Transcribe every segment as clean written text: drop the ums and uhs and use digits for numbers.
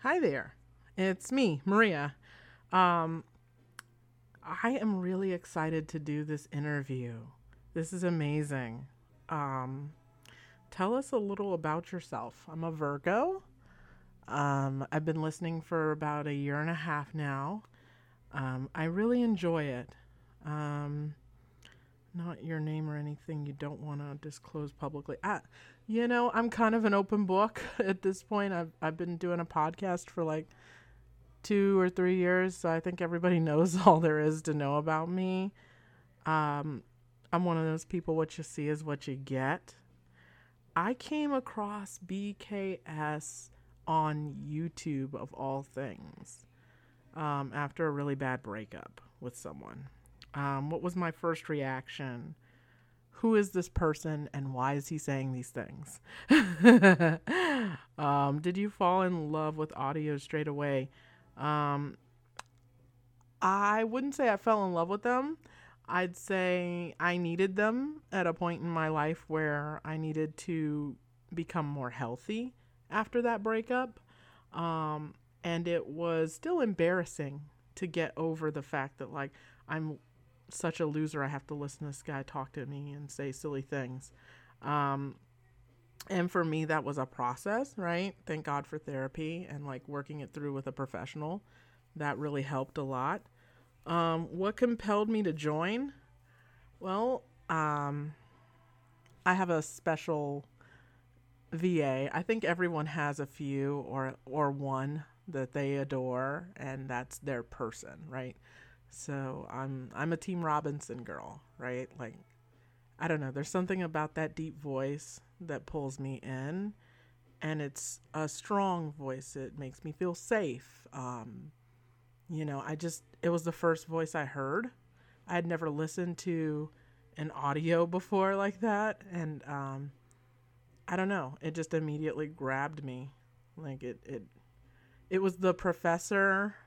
Hi there. It's me, Maria. Um, I am really excited to do this interview. This is amazing. Um, Tell us a little about yourself. I'm a Virgo. I've been listening for about a year and a half now. I really enjoy it. Um, Not your name or anything you don't want to disclose publicly. I'm kind of an open book at this point. I've been doing a podcast for like 2 or 3 years, so I think everybody knows all there is to know about me. Um, I'm one of those people, what you see is what you get. I came across BKS on YouTube, of all things, after a really bad breakup with someone. What was my first reaction? Who is this person and why is he saying these things? Did you fall in love with audio straight away? Um, I wouldn't say I fell in love with them. I'd say I needed them at a point in my life where I needed to become more healthy after that breakup. Um, and it was still embarrassing to get over the fact that, like, I'm such a loser. I have to listen to this guy talk to me and say silly things. Um, and for me, that was a process, right? Thank God for therapy and like working it through with a professional. That really helped a lot. What compelled me to join? Well, I have a special VA. I think everyone has a few or one that they adore, and that's their person, right? So I'm a Team Robinson girl, right? Like I don't know. There's something about that deep voice that pulls me in, and it's a strong voice. It makes me feel safe. It was the first voice I heard. I had never listened to an audio before like that, and I don't know. It just immediately grabbed me. Like it was the Professor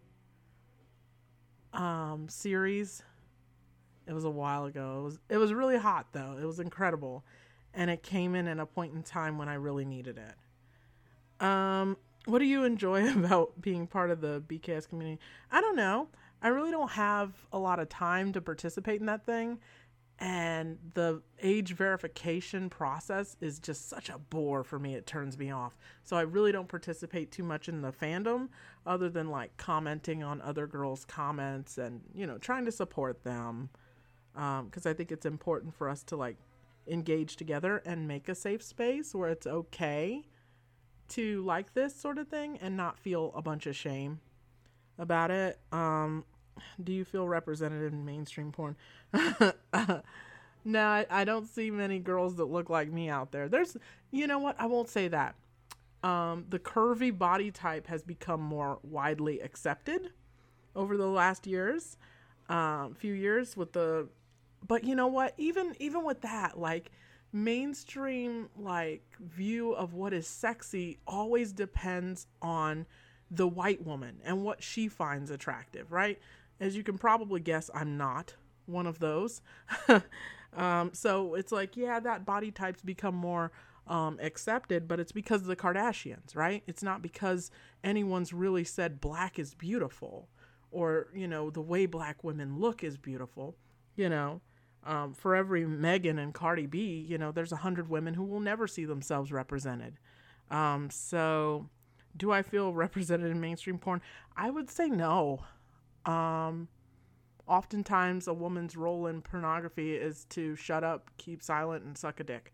series. It was a while ago. It was really hot though. It was incredible, and it came in at a point in time when I really needed it. What do you enjoy about being part of the BKS community? I don't know. I really don't have a lot of time to participate in that thing. And the age verification process is just such a bore for me. It turns me off. So I really don't participate too much in the fandom other than like commenting on other girls' comments and, trying to support them. Because I think it's important for us to like engage together and make a safe space where it's okay to like this sort of thing and not feel a bunch of shame about it. Do you feel represented in mainstream porn? No, I don't see many girls that look like me out there. You know what? I won't say that. The curvy body type has become more widely accepted over the last few years but you know what? Even with that, like mainstream like view of what is sexy always depends on the white woman and what she finds attractive, right? As you can probably guess, I'm not one of those. So it's like, yeah, that body type's become more accepted, but it's because of the Kardashians, right? It's not because anyone's really said black is beautiful or, the way black women look is beautiful, you know. For every Megan and Cardi B, there's 100 women who will never see themselves represented. So do I feel represented in mainstream porn? I would say no. Um, Oftentimes, a woman's role in pornography is to shut up, keep silent, and suck a dick.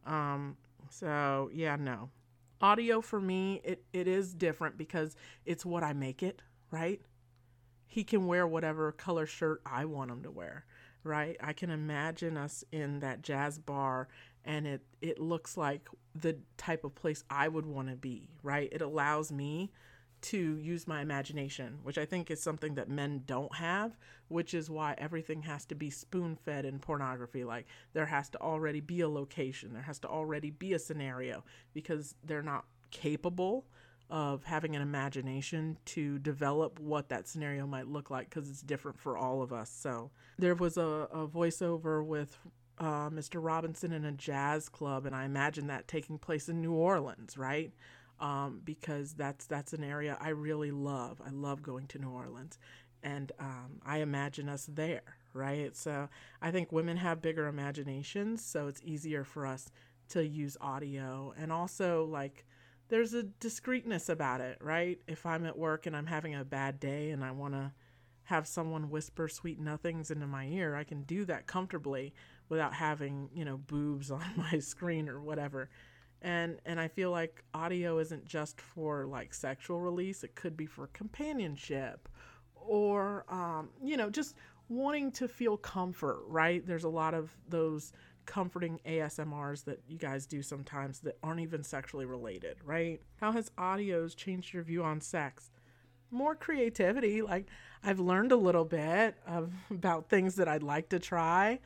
So, yeah, no. Audio for me, it is different because it's what I make it, right? He can wear whatever color shirt I want him to wear, right? I can imagine us in that jazz bar and it looks like the type of place I would want to be, right? It allows me to use my imagination, which I think is something that men don't have, which is why everything has to be spoon fed in pornography. Like there has to already be a location, there has to already be a scenario because they're not capable of having an imagination to develop what that scenario might look like because it's different for all of us. So there was a voiceover with Mr. Robinson in a jazz club, and I imagine that taking place in New Orleans, right? because that's an area I really love. I love going to New Orleans, and I imagine us there, right? So I think women have bigger imaginations, so it's easier for us to use audio. And also, like, there's a discreetness about it, right? If I'm at work and I'm having a bad day and I want to have someone whisper sweet nothings into my ear, I can do that comfortably without having, boobs on my screen or whatever. And I feel like audio isn't just for like sexual release. It could be for companionship or, just wanting to feel comfort, right? There's a lot of those comforting ASMRs that you guys do sometimes that aren't even sexually related, right? How has audios changed your view on sex? More creativity. Like, I've learned a little bit about things that I'd like to try.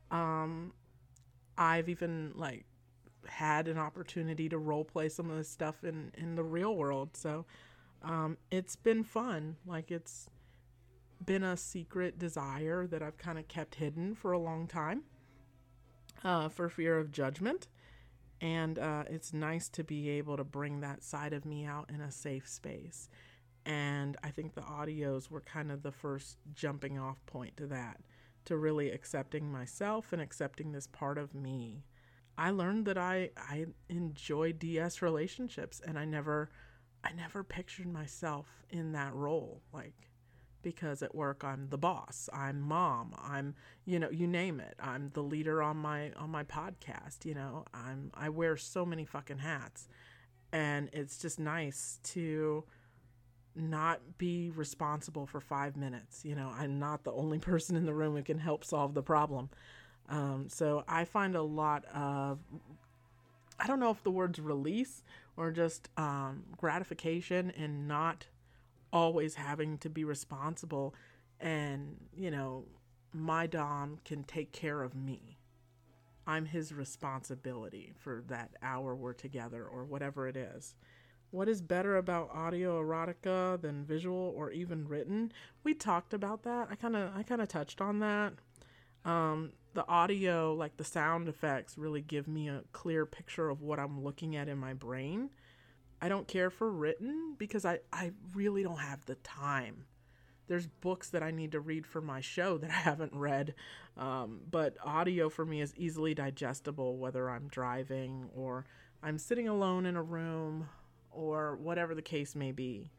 I've even like had an opportunity to role play some of this stuff in the real world. So it's been fun. Like, it's been a secret desire that I've kind of kept hidden for a long time for fear of judgment. And it's nice to be able to bring that side of me out in a safe space. And I think the audios were kind of the first jumping off point to that, to really accepting myself and accepting this part of me. I learned that I enjoy DS relationships, and I never pictured myself in that role, like, because at work I'm the boss, I'm mom, I'm, you name it. I'm the leader on my podcast, I wear so many fucking hats. And it's just nice to not be responsible for 5 minutes. I'm not the only person in the room who can help solve the problem. So I find a lot of, I don't know if the word's release or just gratification in not always having to be responsible. And, my Dom can take care of me. I'm his responsibility for that hour we're together or whatever it is. What is better about audio erotica than visual or even written? We talked about that. I kind of touched on that. The audio, like the sound effects, really give me a clear picture of what I'm looking at in my brain. I don't care for written because I really don't have the time. There's books that I need to read for my show that I haven't read. But audio for me is easily digestible, whether I'm driving or I'm sitting alone in a room or whatever the case may be.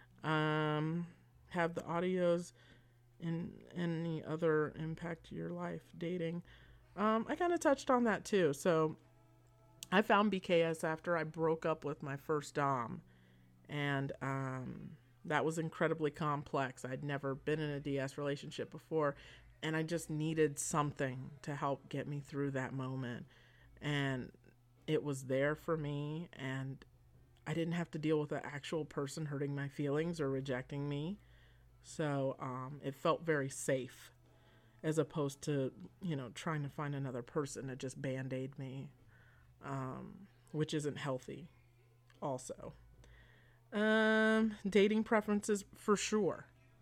Have the audios in any other impact to your life? Dating. I kind of touched on that too. So I found BKS after I broke up with my first Dom. And that was incredibly complex. I'd never been in a DS relationship before. And I just needed something to help get me through that moment. And it was there for me. And I didn't have to deal with an actual person hurting my feelings or rejecting me. So it felt very safe as opposed to, trying to find another person to just Band-Aid me, which isn't healthy also. Dating preferences for sure.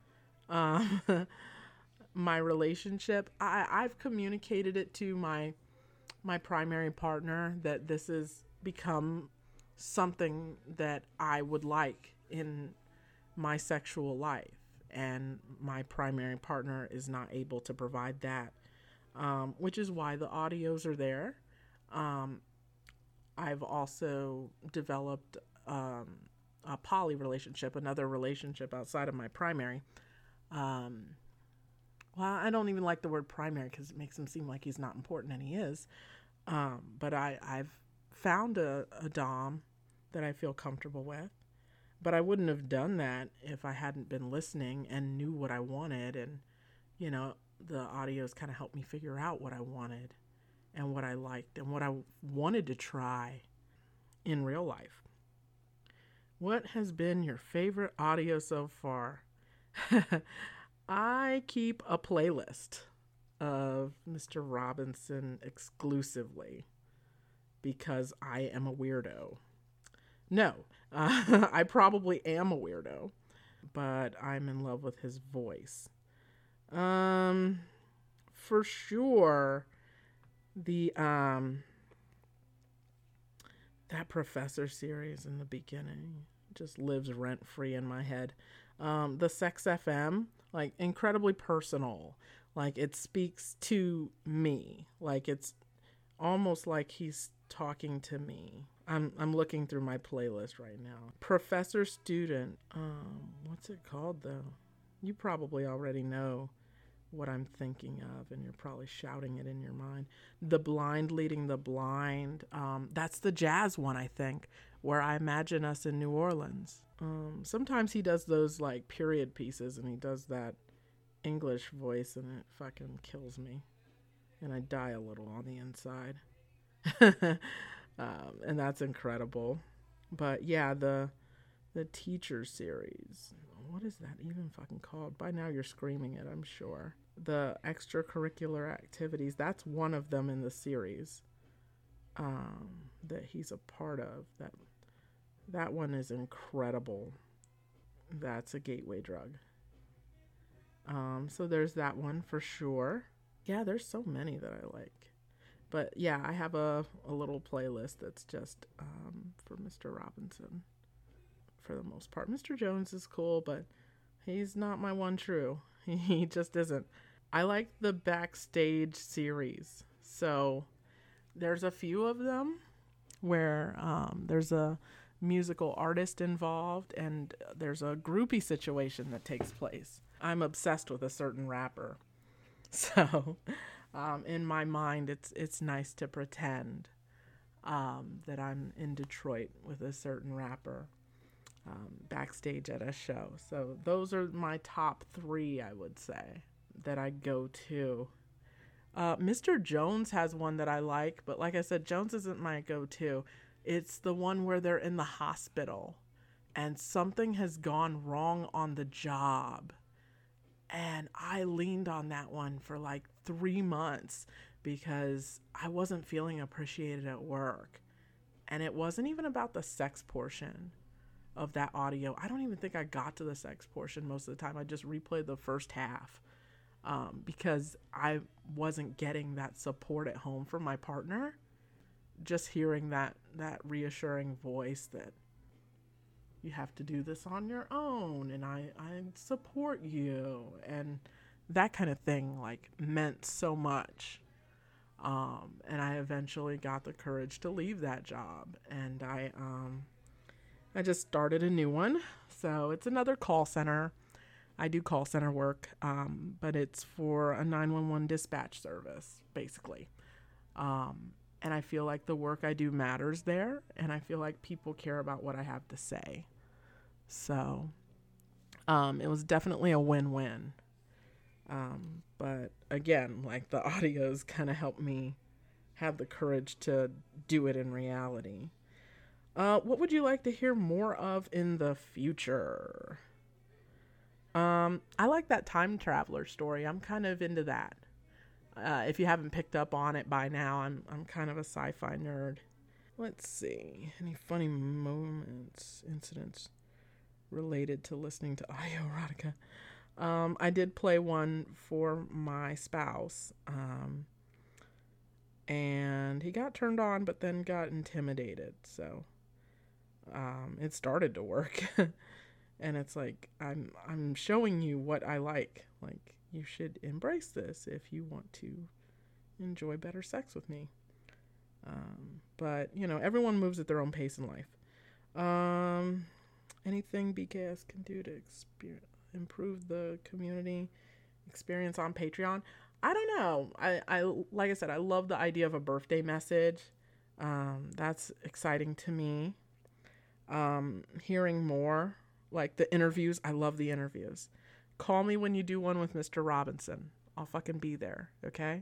My relationship, I've communicated it to my primary partner that this has become something that I would like in my sexual life, and my primary partner is not able to provide that, which is why the audios are there. I've also developed a poly relationship, another relationship outside of my primary. Well, I don't even like the word primary because it makes him seem like he's not important, and he is. But I've found a Dom that I feel comfortable with. But I wouldn't have done that if I hadn't been listening and knew what I wanted. And, the audios kind of helped me figure out what I wanted and what I liked and what I wanted to try in real life. What has been your favorite audio so far? I keep a playlist of Mr. Robinson exclusively because I am a weirdo. No, I probably am a weirdo, but I'm in love with his voice. For sure, the That Professor series in the beginning just lives rent free in my head. The Sex FM, like incredibly personal. Like it speaks to me. Like it's almost like he's talking to me. I'm looking through my playlist right now. Professor Student. What's it called though? You probably already know what I'm thinking of, and you're probably shouting it in your mind. The Blind Leading the Blind. That's the jazz one, I think, where I imagine us in New Orleans. Sometimes he does those like period pieces, and he does that English voice, and it fucking kills me, and I die a little on the inside. And that's incredible. But yeah, the teacher series. What is that even fucking called? By now you're screaming it, I'm sure. The extracurricular activities, that's one of them in the series that he's a part of. That one is incredible. That's a gateway drug. So there's that one for sure. Yeah, there's so many that I like. But yeah, I have a little playlist that's just for Mr. Robinson for the most part. Mr. Jones is cool, but he's not my one true. He just isn't. I like the Backstage series. So there's a few of them where there's a musical artist involved and there's a groupie situation that takes place. I'm obsessed with a certain rapper. So in my mind, it's nice to pretend that I'm in Detroit with a certain rapper backstage at a show. So those are my top 3, I would say, that I go to. Mr. Jones has one that I like, but like I said, Jones isn't my go-to. It's the one where they're in the hospital and something has gone wrong on the job. And I leaned on that one for like 3 months because I wasn't feeling appreciated at work. And it wasn't even about the sex portion of that audio. I don't even think I got to the sex portion most of the time. I just replayed the first half because I wasn't getting that support at home from my partner. Just hearing that reassuring voice that you have to do this on your own and I support you and that kind of thing like meant so much. And I eventually got the courage to leave that job and I just started a new one. So it's another call center. I do call center work, but it's for a 911 dispatch service, basically. And I feel like the work I do matters there, and I feel like people care about what I have to say. So it was definitely a win-win. But again, like the audios kind of helped me have the courage to do it in reality. What would you like to hear more of in the future? I like that time traveler story. I'm kind of into that. If you haven't picked up on it by now, I'm kind of a sci-fi nerd. Let's see. Any funny moments, incidents related to listening to audio erotica? I did play one for my spouse. And he got turned on, but then got intimidated. So it started to work. And it's like, I'm showing you what I like. Like, you should embrace this if you want to enjoy better sex with me. But, you know, everyone moves at their own pace in life. Anything BKS can do to improve the community experience on Patreon? I don't know. I like I said, I love the idea of a birthday message. That's exciting to me. Hearing more, like the interviews. I love the interviews. Call me when you do one with Mr. Robinson. I'll fucking be there, okay?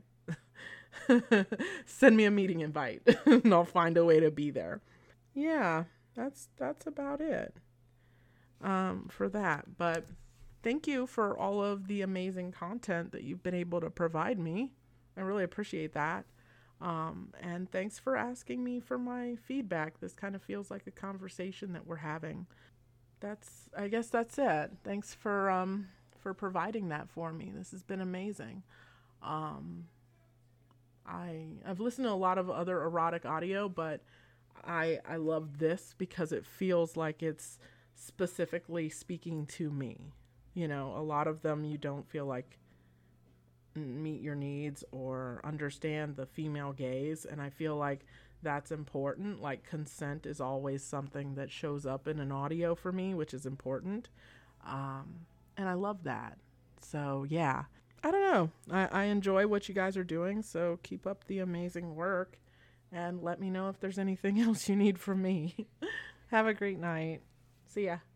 Send me a meeting invite and I'll find a way to be there. Yeah, that's about it for that. But thank you for all of the amazing content that you've been able to provide me. I really appreciate that. And thanks for asking me for my feedback. This kind of feels like a conversation that we're having. I guess that's it. Thanks for providing that for me. This has been amazing. I've listened to a lot of other erotic audio, but I love this because it feels like it's specifically speaking to me. You know, a lot of them you don't feel like meet your needs or understand the female gaze, and I feel like that's important. Like consent is always something that shows up in an audio for me, which is important. And I love that. So yeah, I don't know. I enjoy what you guys are doing, so keep up the amazing work and let me know if there's anything else you need from me. Have a great night. See ya.